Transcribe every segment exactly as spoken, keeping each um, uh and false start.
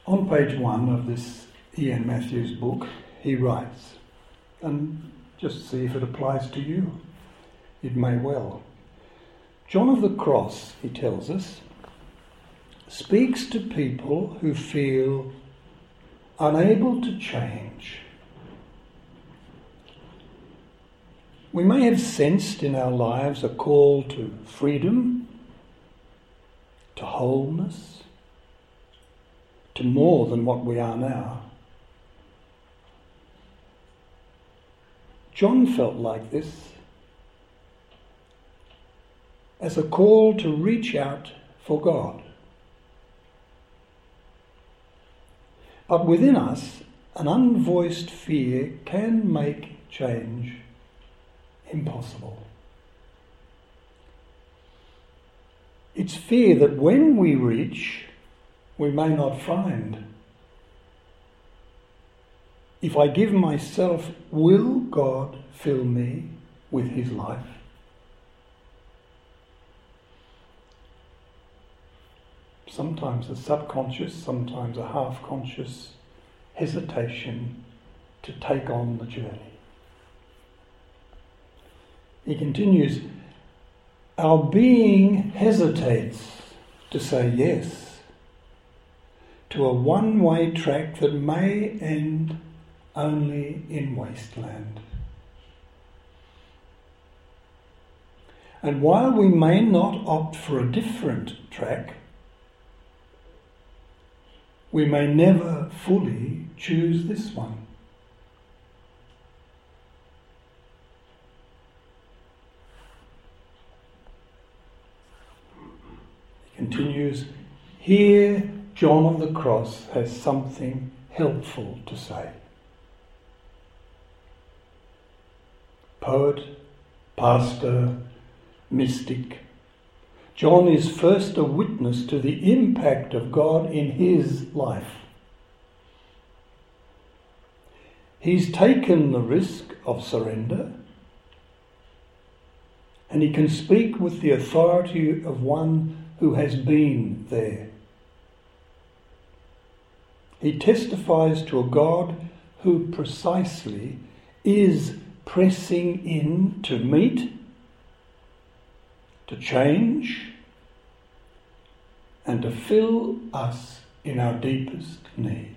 On page one of this Ian Matthews book, he writes, and just see if it applies to you. It may well. John of the Cross, he tells us, speaks to people who feel unable to change. We may have sensed in our lives a call to freedom, to wholeness, to more than what we are now. John felt like this as a call to reach out for God. But within us, an unvoiced fear can make change impossible. It's fear that when we reach, we may not find. If I give myself, will God fill me with his life? Sometimes a subconscious, sometimes a half-conscious hesitation to take on the journey. He continues, our being hesitates to say yes to a one-way track that may end only in wasteland. And while we may not opt for a different track, we may never fully choose this one. He continues, here John of the Cross has something helpful to say. Poet, pastor, mystic, John is first a witness to the impact of God in his life. He's taken the risk of surrender, and he can speak with the authority of one who has been there. He testifies to a God who precisely is pressing in to meet, to change, and to fill us in our deepest need.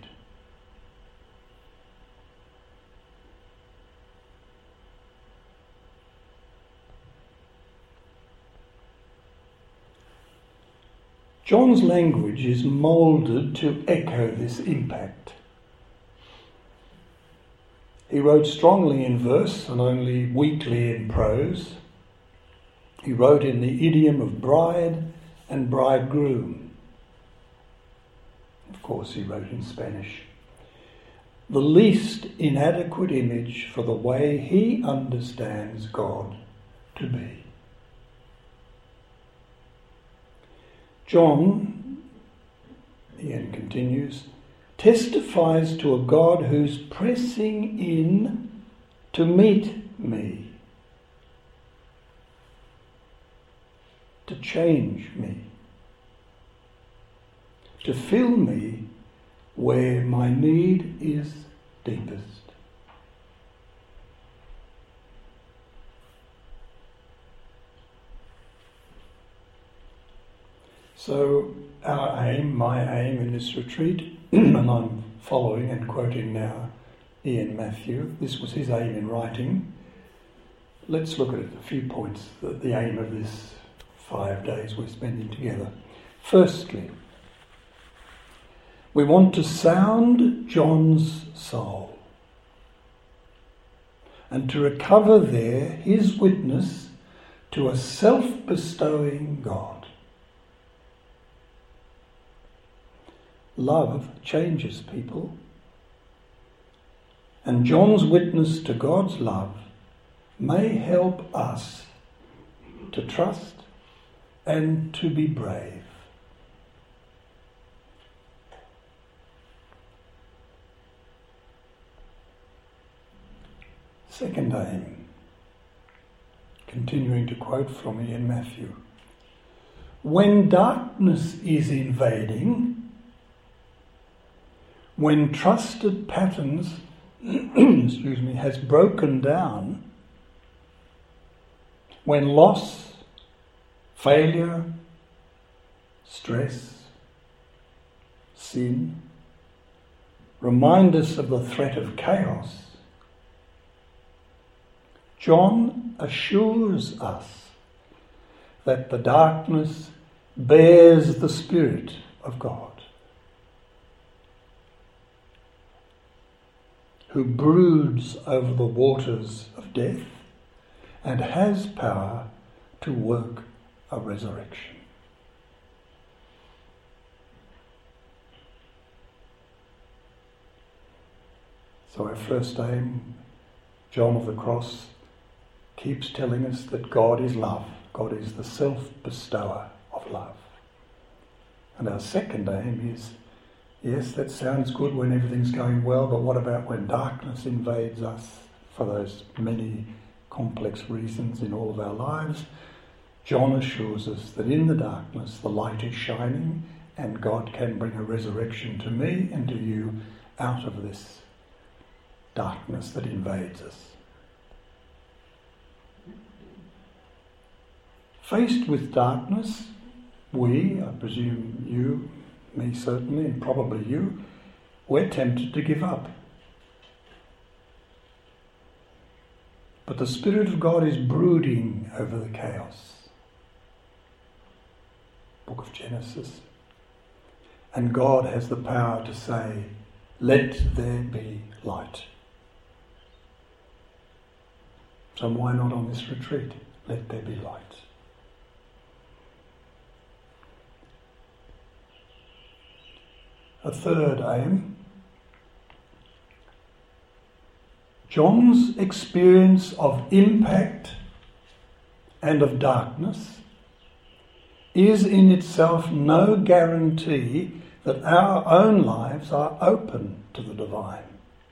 John's language is moulded to echo this impact. He wrote strongly in verse and only weakly in prose. He wrote in the idiom of bride and bridegroom. Of course, he wrote in Spanish. The least inadequate image for the way he understands God to be. John, Ian continues, testifies to a God who's pressing in to meet me, to change me, to fill me where my need is deepest. So our aim, my aim in this retreat, and I'm following and quoting now Ian Matthew, this was his aim in writing. Let's look at a few points, the, the aim of this five days we're spending together. Firstly, we want to sound John's soul and to recover there his witness to a self-bestowing God. Love changes people, and John's witness to God's love may help us to trust and to be brave. Second aim, continuing to quote from Ian Matthew. When darkness is invading, when trusted patterns excuse me, has broken down, when loss, failure, stress, sin remind us of the threat of chaos, John assures us that the darkness bears the Spirit of God, who broods over the waters of death and has power to work a resurrection. So our first aim, John of the Cross, keeps telling us that God is love. God is the self-bestower of love. And our second aim is, yes, that sounds good when everything's going well, but what about when darkness invades us for those many complex reasons in all of our lives? John assures us that in the darkness the light is shining and God can bring a resurrection to me and to you out of this darkness that invades us. Faced with darkness, we, I presume you, me certainly, and probably you, we're tempted to give up. But the Spirit of God is brooding over the chaos. Book of Genesis. And God has the power to say, let there be light. So why not on this retreat? Let there be light. A third aim, John's experience of impact and of darkness is in itself no guarantee that our own lives are open to the divine.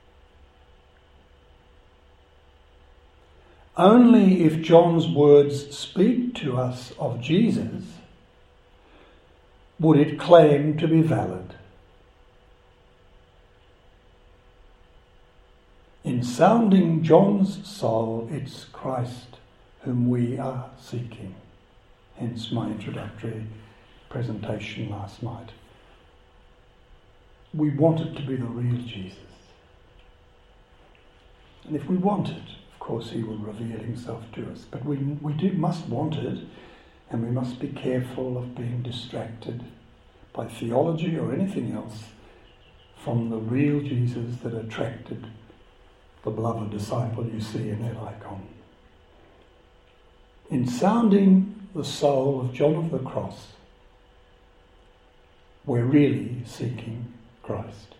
Only if John's words speak to us of Jesus would it claim to be valid. In sounding John's soul, it's Christ whom we are seeking. Hence my introductory presentation last night. We want it to be the real Jesus. And if we want it, of course he will reveal himself to us. But we, we do, must want it, and we must be careful of being distracted by theology or anything else from the real Jesus that attracted the beloved disciple you see in that icon. In sounding the soul of John of the Cross, we're really seeking Christ.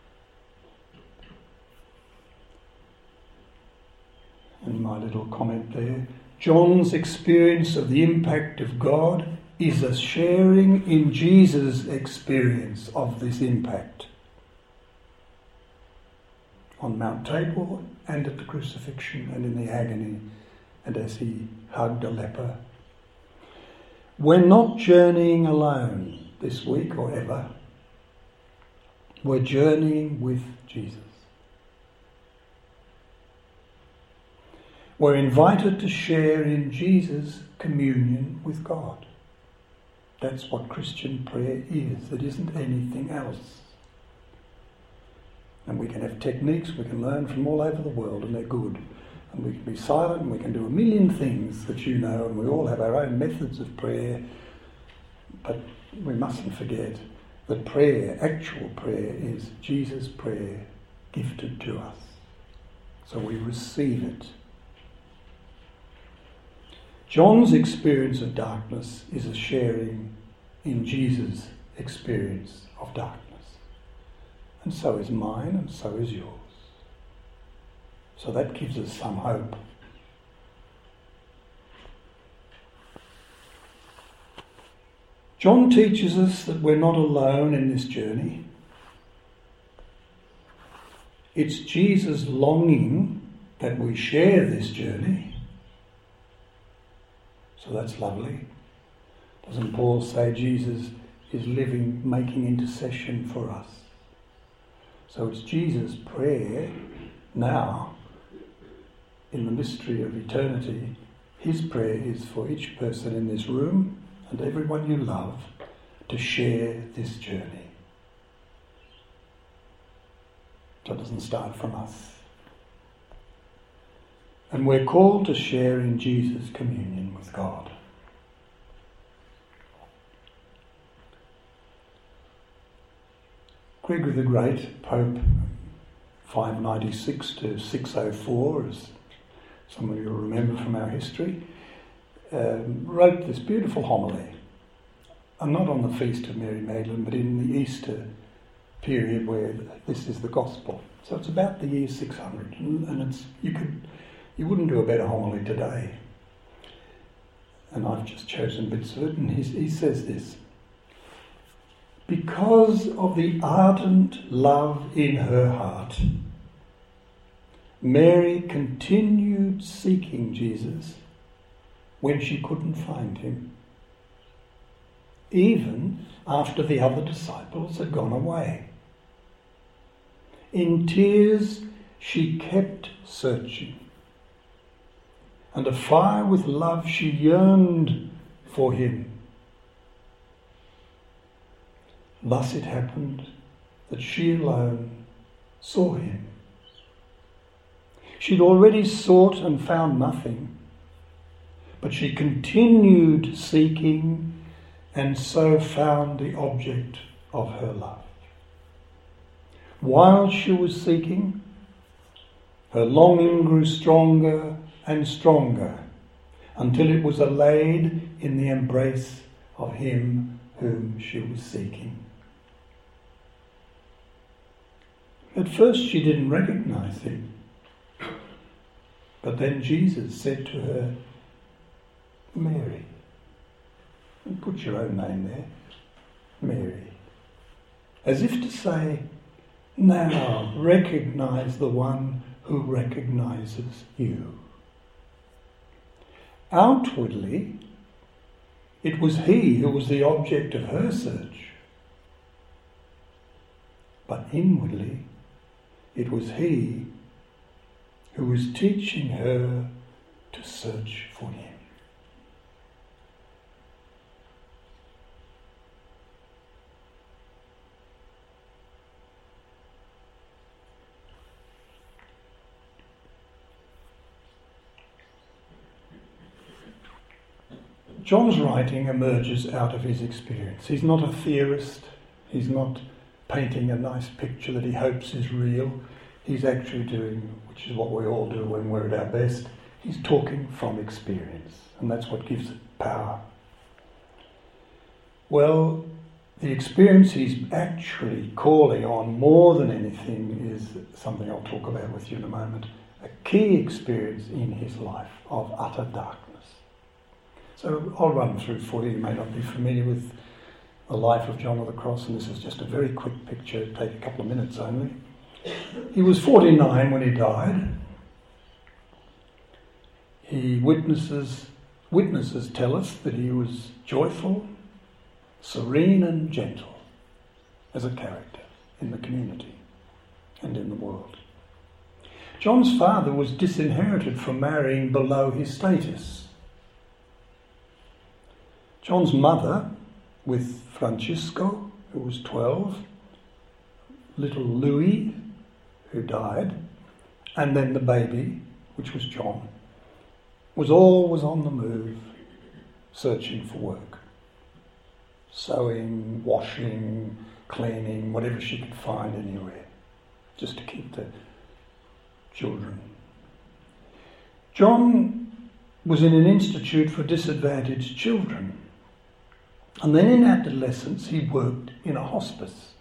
And my little comment there, John's experience of the impact of God is a sharing in Jesus' experience of this impact. On Mount Tabor and at the crucifixion and in the agony and as he hugged a leper. We're not journeying alone this week or ever. We're journeying with Jesus. We're invited to share in Jesus' communion with God. That's what Christian prayer is. It isn't anything else. And we can have techniques we can learn from all over the world, and they're good. And we can be silent, and we can do a million things that you know, and we all have our own methods of prayer. But we mustn't forget that prayer, actual prayer, is Jesus' prayer gifted to us. So we receive it. John's experience of darkness is a sharing in Jesus' experience of darkness. And so is mine, and so is yours. So that gives us some hope. John teaches us that we're not alone in this journey. It's Jesus' longing that we share this journey. So that's lovely. Doesn't Paul say Jesus is living, making intercession for us? So it's Jesus' prayer now, in the mystery of eternity. His prayer is for each person in this room and everyone you love to share this journey. So it doesn't start from us. And we're called to share in Jesus' communion with God. Gregory the Great, Pope five ninety-six to six oh four, as some of you will remember from our history, um, wrote this beautiful homily, and not on the feast of Mary Magdalene, but in the Easter period where this is the gospel. So it's about the year six hundred, and, and it's you could you wouldn't do a better homily today. And I've just chosen bits of it, and he, he says this: because of the ardent love in her heart, Mary continued seeking Jesus when she couldn't find him, even after the other disciples had gone away. In tears, she kept searching, and afire with love she yearned for him. Thus it happened that she alone saw him. She'd already sought and found nothing, but she continued seeking and so found the object of her love. While she was seeking, her longing grew stronger and stronger until it was allayed in the embrace of him whom she was seeking. At first she didn't recognize him, but then Jesus said to her, Mary. And put your own name there, Mary. As if to say, now recognize the one who recognizes you. Outwardly, it was he who was the object of her search. But inwardly, it was he who was teaching her to search for him. John's writing emerges out of his experience. He's not a theorist. He's not painting a nice picture that he hopes is real. He's actually doing, which is what we all do when we're at our best, he's talking from experience, and that's what gives it power. Well, the experience he's actually calling on more than anything is something I'll talk about with you in a moment, a key experience in his life of utter darkness. So I'll run through for you. You may not be familiar with the life of John of the Cross, and this is just a very quick picture. It'll take a couple of minutes only. He was forty-nine when he died. He witnesses, witnesses tell us that he was joyful, serene and gentle as a character in the community and in the world. John's father was disinherited from marrying below his status. John's mother, with Francisco, who was twelve, little Louis, who died, and then the baby, which was John, was always on the move, searching for work. Sewing, washing, cleaning, whatever she could find anywhere, just to keep the children. John was in an institute for disadvantaged children. And then in adolescence, he worked in a hospice.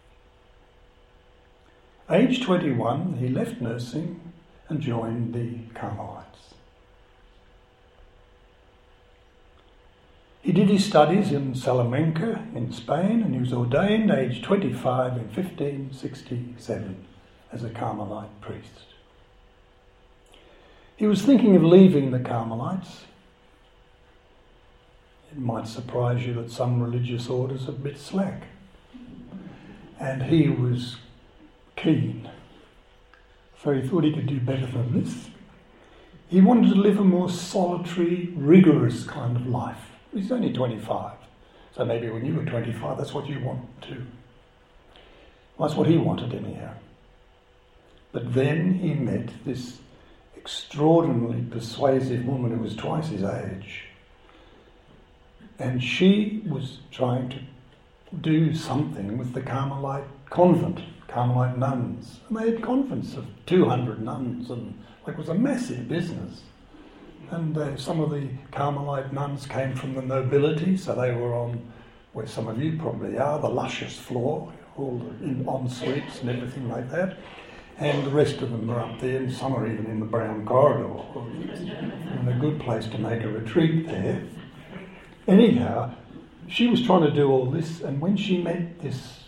Age twenty-one, he left nursing and joined the Carmelites. He did his studies in Salamanca in Spain, and he was ordained age twenty-five in fifteen sixty-seven as a Carmelite priest. He was thinking of leaving the Carmelites. It might surprise you that some religious orders are a bit slack. And he was keen. So he thought he could do better than this. He wanted to live a more solitary, rigorous kind of life. He's only twenty-five. So maybe when you were twenty-five, that's what you want too. Well, that's what he wanted anyhow. But then he met this extraordinarily persuasive woman who was twice his age. And she was trying to do something with the Carmelite convent, Carmelite nuns. And they had convents of two hundred nuns, and it was a massive business. And uh, some of the Carmelite nuns came from the nobility, so they were on, where some of you probably are, the luscious floor, all the in, en suites and everything like that. And the rest of them are up there, and some are even in the brown corridor. And a good place to make a retreat there. Anyhow, she was trying to do all this, and when she met this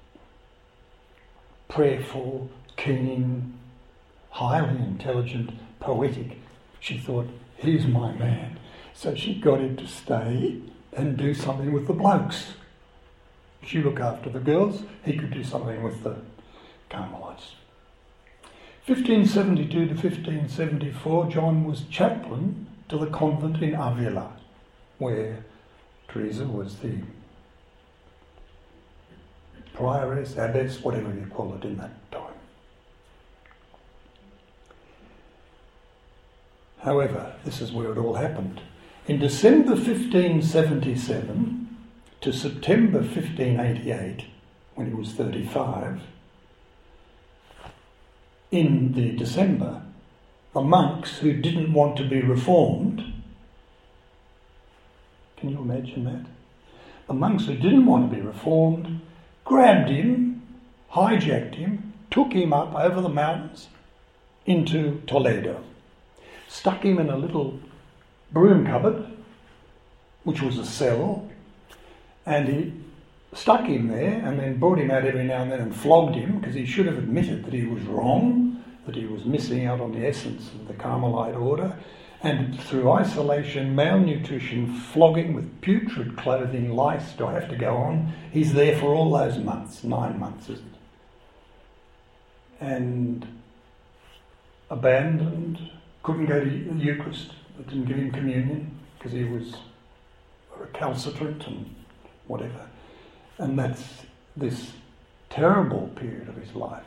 prayerful, keen, highly intelligent, poetic, she thought, here's my man. So she got him to stay and do something with the blokes. She looked after the girls, he could do something with the Carmelites. fifteen seventy-two to fifteen seventy-four, John was chaplain to the convent in Avila, where Teresa was the prioress, abbess, whatever you call it in that time. However, this is where it all happened. In December fifteen seventy-seven to September fifteen eighty-eight, when he was thirty-five, in the December, the monks who didn't want to be reformed, can you imagine that? The monks who didn't want to be reformed grabbed him, hijacked him, took him up over the mountains into Toledo, stuck him in a little broom cupboard, which was a cell, and he stuck him there and then brought him out every now and then and flogged him, because he should have admitted that he was wrong, that he was missing out on the essence of the Carmelite order. And through isolation, malnutrition, flogging with putrid clothing, lice, do I have to go on? He's there for all those months, nine months, isn't it? And abandoned, couldn't go to the Eucharist, they didn't give him communion because he was recalcitrant and whatever. And that's this terrible period of his life.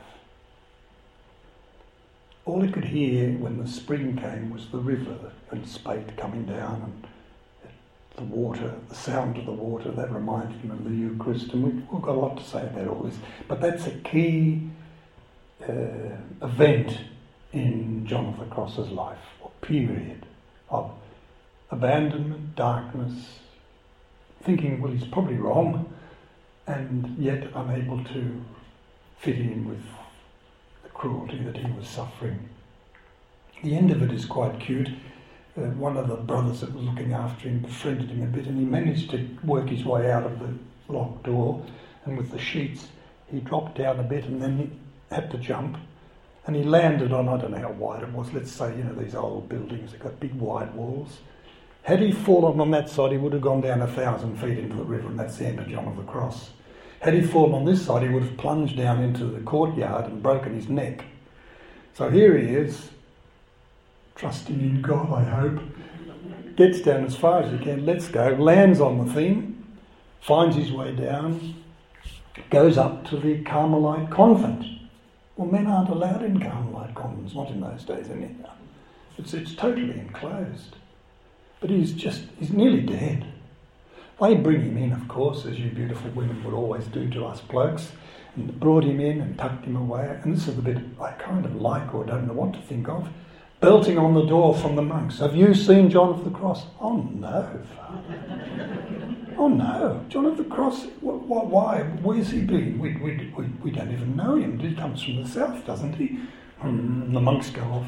All he could hear when the spring came was the river and spate coming down, and the water, the sound of the water. That reminded him of the Eucharist, and we've, we've got a lot to say about all this. But that's a key uh, event in John of the Cross's life, or period of abandonment, darkness, thinking, well, he's probably wrong, and yet unable to fit in with cruelty that he was suffering. The end of it is quite cute. Uh, one of the brothers that was looking after him befriended him a bit, and he managed to work his way out of the locked door, and with the sheets he dropped down a bit and then he had to jump, and he landed on, I don't know how wide it was, let's say, you know, these old buildings, they've got big wide walls. Had he fallen on that side, he would have gone down a thousand feet into the river, and that's the end of John of the Cross. Had he fallen on this side, he would have plunged down into the courtyard and broken his neck. So here he is, trusting in God, I hope, gets down as far as he can, lets go, lands on the thing, finds his way down, goes up to the Carmelite convent. Well, men aren't allowed in Carmelite convents, not in those days anyhow. It's, it's totally enclosed. But he's just, he's nearly dead. They bring him in, of course, as you beautiful women would always do to us blokes, and brought him in and tucked him away. And this is the bit I kind of like or don't know what to think of. Belting on the door from the monks. Have you seen John of the Cross? Oh no, Father. Oh no, John of the Cross, wh- wh- why? Where's he been? We, we, we, we don't even know him. He comes from the south, doesn't he? Mm, the monks go off.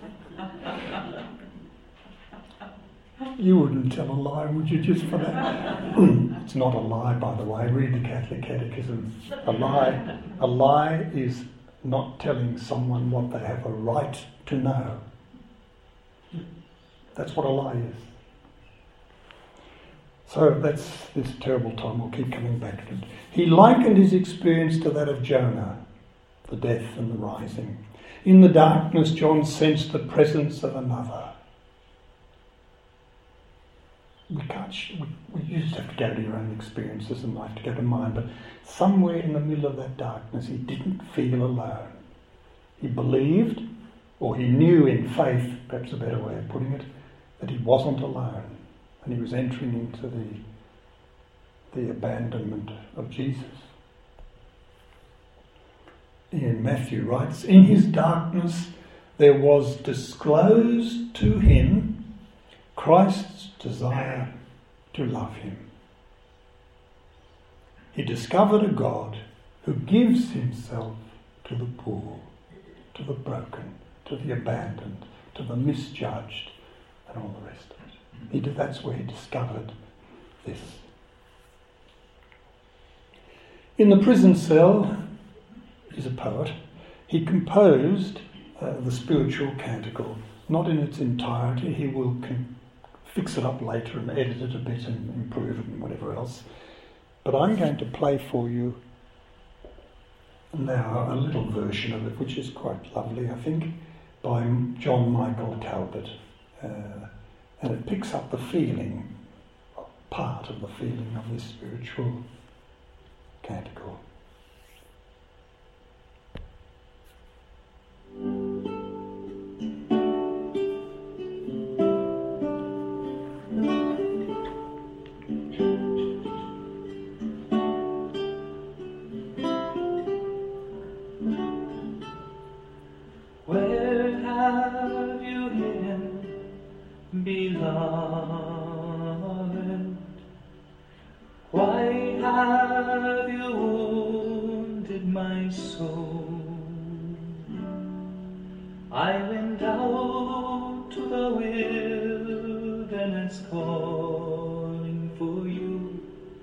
You wouldn't tell a lie, would you, just for that? It's not a lie, by the way. Read the Catholic Catechism. A lie, a lie is not telling someone what they have a right to know. That's what a lie is. So that's this terrible time. We'll keep coming back to it. He likened his experience to that of Jonah. the death and the rising. In the darkness, John sensed the presence of another. We can't, we, we just have to go to your own experiences and life to go to mine, but somewhere in the middle of that darkness, he didn't feel alone. He believed, or he knew in faith, perhaps a better way of putting it, that he wasn't alone, and he was entering into the, the abandonment of Jesus. Ian Matthew writes, in his darkness there was disclosed to him Christ's desire to love him. He discovered a God who gives himself to the poor, to the broken, to the abandoned, to the misjudged, and all the rest of it. He did, that's where he discovered this. In the prison cell, he's a poet, he composed uh, the spiritual canticle, not in its entirety. He will con- fix it up later and edit it a bit and improve it and whatever else. But I'm going to play for you now a little version of it, which is quite lovely, I think, by John Michael Talbot. Uh, and it picks up the feeling, part of the feeling of this spiritual canticle. Beloved, why have you wounded my soul? I went out to the wilderness calling for you,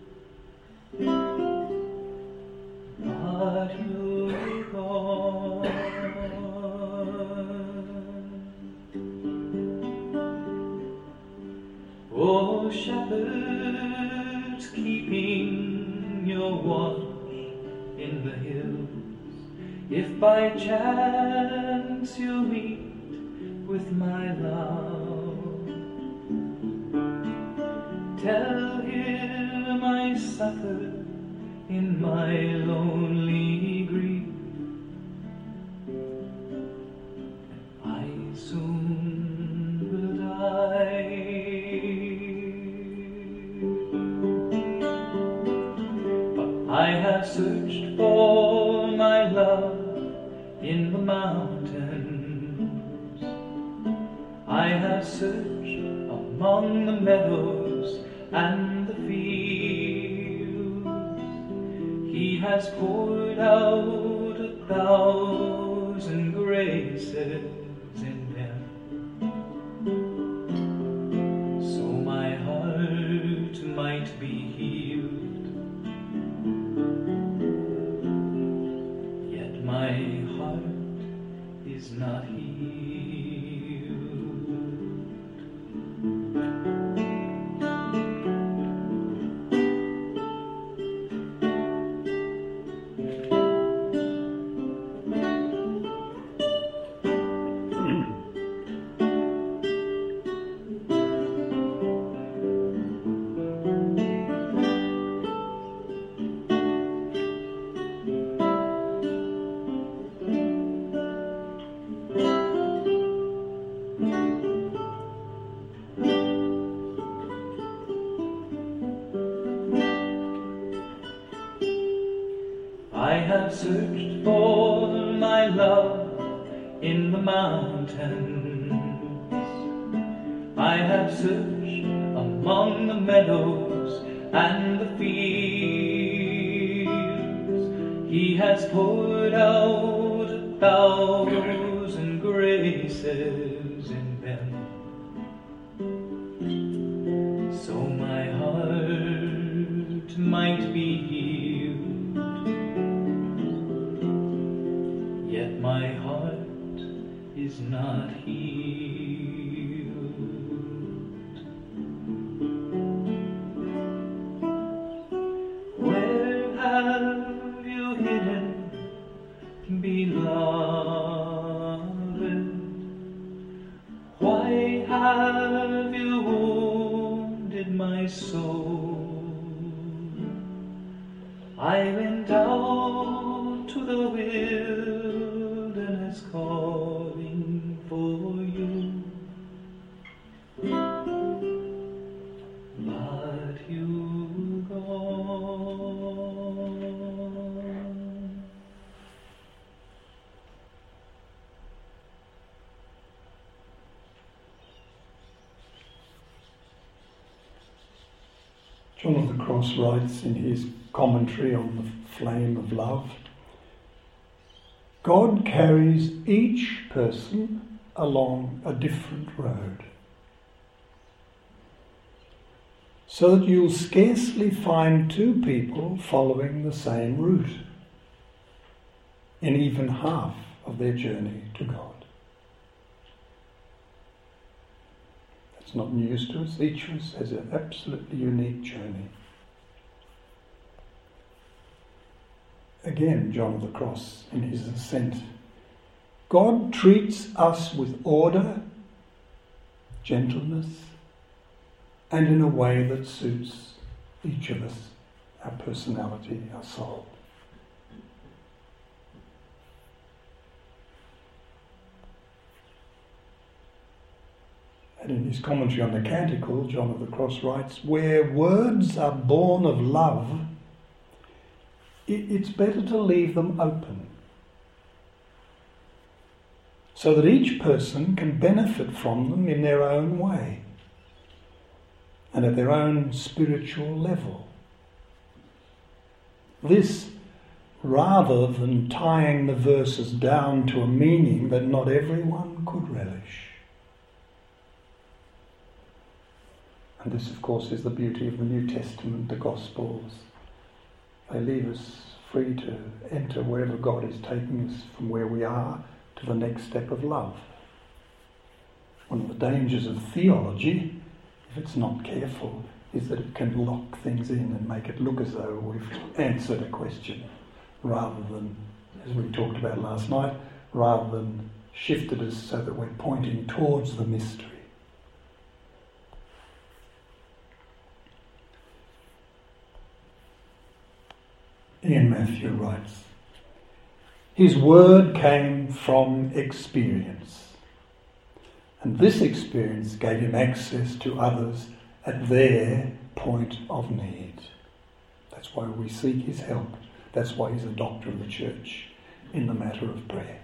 but you're gone. Oh, shepherds keeping your watch in the hills, if by chance you meet with my love, tell him I suffer in my lonely grief. I soon will die. I have searched for my love in the mountains. I have searched among the meadows and the fields. He has poured out a thousand graces in them, so my heart might be healed. My heart is not healed. I have searched for my love in the mountains. I have searched among the meadows and the fields. He has poured out a thousand graces in them, so my heart might be healed. Yet my heart is not healed. Where have you hidden, beloved? I went out to the wilderness calling for you, but you gone. John of the Cross writes in his commentary on the flame of love, God carries each person along a different road, so that you'll scarcely find two people following the same route in even half of their journey to God. It's not news to us. Each of us has an absolutely unique journey. Again, John of the Cross in his ascent. God treats us with order, gentleness, and in a way that suits each of us, our personality, our soul. And in his commentary on the Canticle, John of the Cross writes, where words are born of love, it's better to leave them open, so that each person can benefit from them in their own way and at their own spiritual level. This, rather than tying the verses down to a meaning that not everyone could relish. And this, of course, is the beauty of the New Testament, the Gospels. They leave us free to enter wherever God is taking us from where we are to the next step of love. One of the dangers of theology, if it's not careful, is that it can lock things in and make it look as though we've answered a question, rather than, as we talked about last night, rather than shifted us so that we're pointing towards the mystery. Ian Matthew writes, his word came from experience, and this experience gave him access to others at their point of need. That's why we seek his help. That's why he's a doctor of the church in the matter of prayer.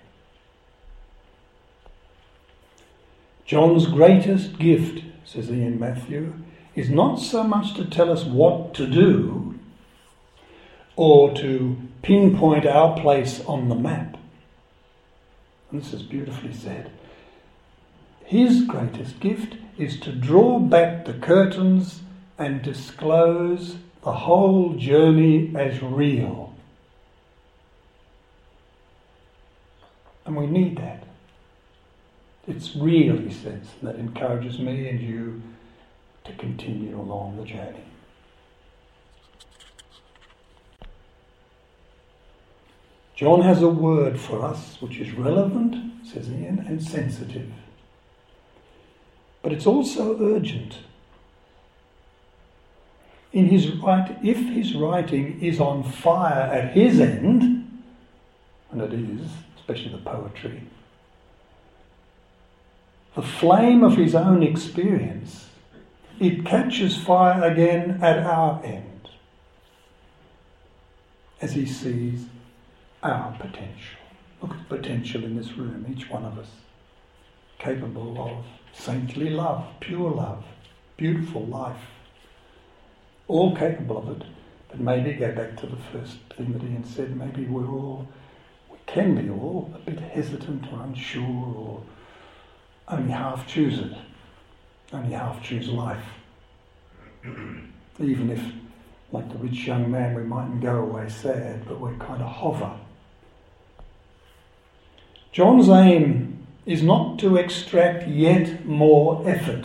John's greatest gift, says Ian Matthew, is not so much to tell us what to do or to pinpoint our place on the map. And this is beautifully said. His greatest gift is to draw back the curtains and disclose the whole journey as real. And we need that. It's real, he says, and that encourages me and you to continue along the journey. John has a word for us which is relevant, says Ian, and sensitive. But it's also urgent. In his write, if his writing is on fire at his end, and it is, especially the poetry, the flame of his own experience, it catches fire again at our end, as he sees our potential. Look at the potential in this room, each one of us, capable of saintly love, pure love, beautiful life, all capable of it. But maybe go back to the first thing that Ian said, maybe we're all, we can be all a bit hesitant or unsure, or only half choose it, only half choose life. Even if, like the rich young man, we mightn't go away sad, but we kind of hover. John's aim is not to extract yet more effort.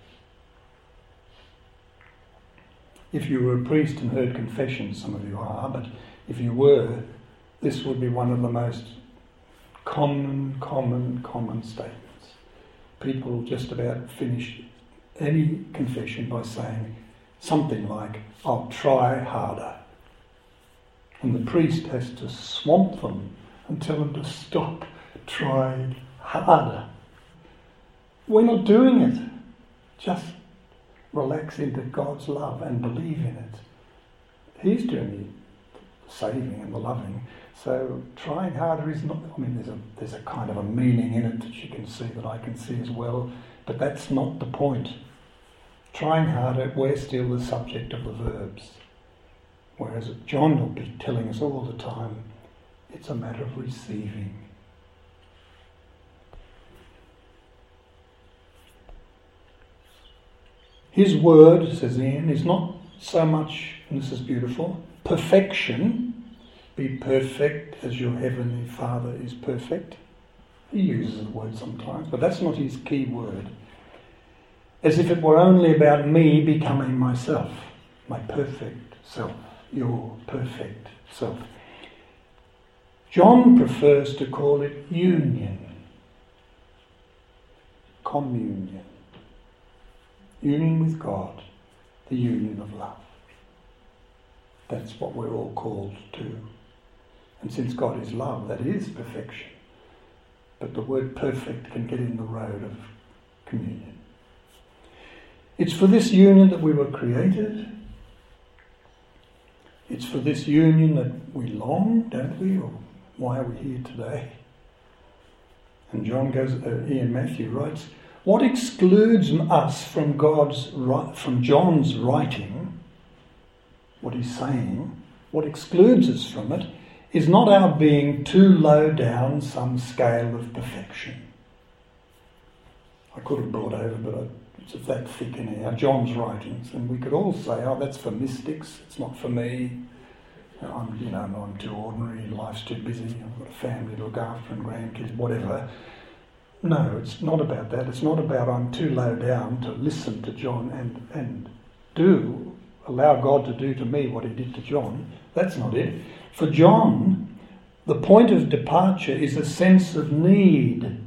If you were a priest and heard confession, some of you are, but if you were, this would be one of the most common, common, common statements. People just about finish any confession by saying something like, I'll try harder. And the priest has to swamp them and tell them to stop, try harder. We're not doing it. Just relax into God's love and believe in it. He's doing the saving and the loving. So trying harder is not, I mean, there's a, there's a kind of a meaning in it that you can see, that I can see as well, but that's not the point. Trying harder, we're still the subject of the verbs. Whereas John will be telling us all the time, it's a matter of receiving. His word, says Ian, is not so much, and this is beautiful, perfection. Be perfect as your heavenly Father is perfect. He uses the word sometimes, but that's not his key word. As if it were only about me becoming myself, my perfect self, your perfect self. John prefers to call it union, communion. Union with God, the union of love. That's what we're all called to. And since God is love, that is perfection. But the word perfect can get in the road of communion. It's for this union that we were created. It's for this union that we long, don't we? Or why are we here today? And John goes, uh, Ian Matthew writes, what excludes us from God's, from John's writing, what he's saying, what excludes us from it, is not our being too low down some scale of perfection. I could have brought over, but I, it's that thick in here, John's writings, and we could all say, oh, that's for mystics, it's not for me. I'm, you know, I'm too ordinary, life's too busy, I've got a family to look after and grandkids, whatever. No, it's not about that. It's not about I'm too low down to listen to John and, and do, allow God to do to me what he did to John. That's not it. For John, the point of departure is a sense of need.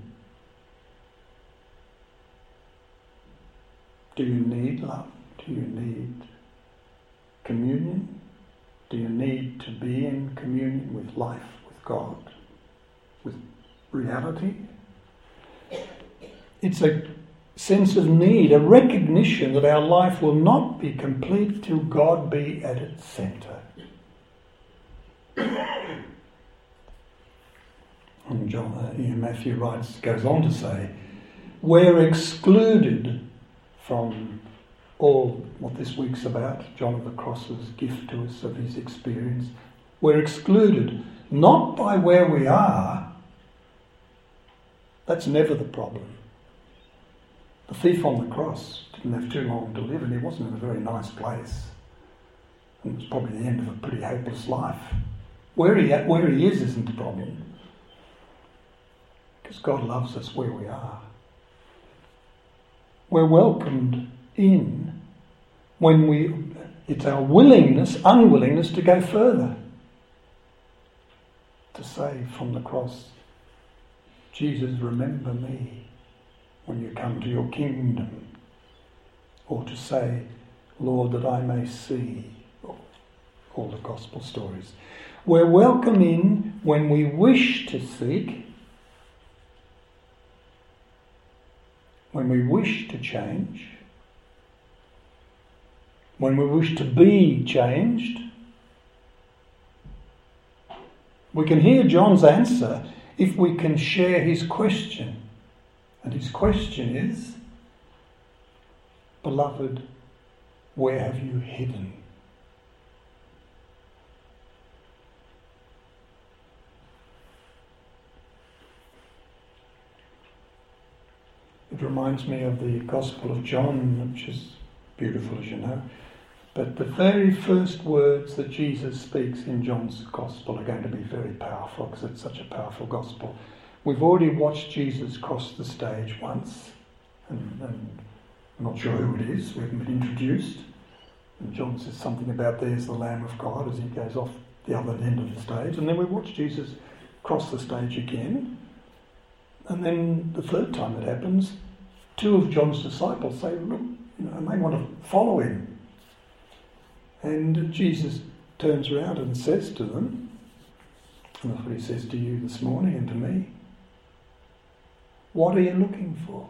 Do you need love? Do you need communion? Do you need to be in communion with life, with God, with reality? It's a sense of need, a recognition that our life will not be complete till God be at its centre. And John, uh, Ian Matthew writes, goes on to say, we're excluded from all what this week's about, John of the Cross's gift to us of his experience. We're excluded, not by where we are. That's never the problem. The thief on the cross didn't have too long to live, and he wasn't in a very nice place. And it was probably the end of a pretty hopeless life. Where he, where he is isn't the problem. Because God loves us where we are. We're welcomed in when we, it's our willingness, unwillingness to go further. To say from the cross, Jesus, remember me when you come to your kingdom. Or to say, Lord, that I may see all the gospel stories. We're welcome in when we wish to seek, when we wish to change, when we wish to be changed. We can hear John's answer if we can share his question. And his question is, beloved, where have you hidden? It reminds me of the Gospel of John, which is beautiful, as you know. But the very first words that Jesus speaks in John's Gospel are going to be very powerful, because it's such a powerful Gospel. We've already watched Jesus cross the stage once, and, and I'm not sure who it is, we haven't been introduced. And John says something about there's the Lamb of God as he goes off the other end of the stage. And then we watch Jesus cross the stage again. And then the third time it happens, two of John's disciples say, look, you know, and they want to follow him. And Jesus turns around and says to them, and that's what he says to you this morning and to me, what are you looking for?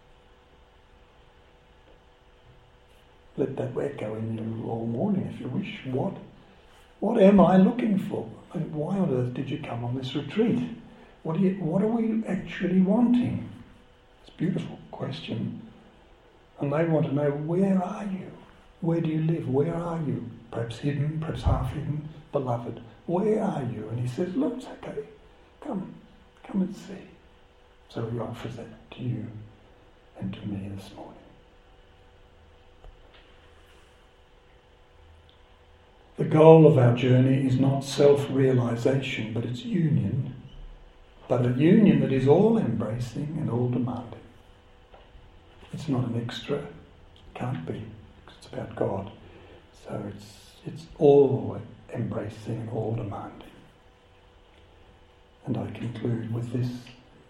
Let that echo in you all morning if you wish. What, what am I looking for? And why on earth did you come on this retreat? What, do you, what are we actually wanting? It's a beautiful question. And they want to know, where are you? Where do you live? Where are you? Perhaps hidden, perhaps half hidden, beloved. Where are you? And he says, look, it's okay. Come, come and see. So he offers that to you and to me this morning. The goal of our journey is not self-realization, but it's union. But a union that is all-embracing and all-demanding. It's not an extra. It can't be. It's about God. So it's it's all-embracing and all-demanding. And I conclude with this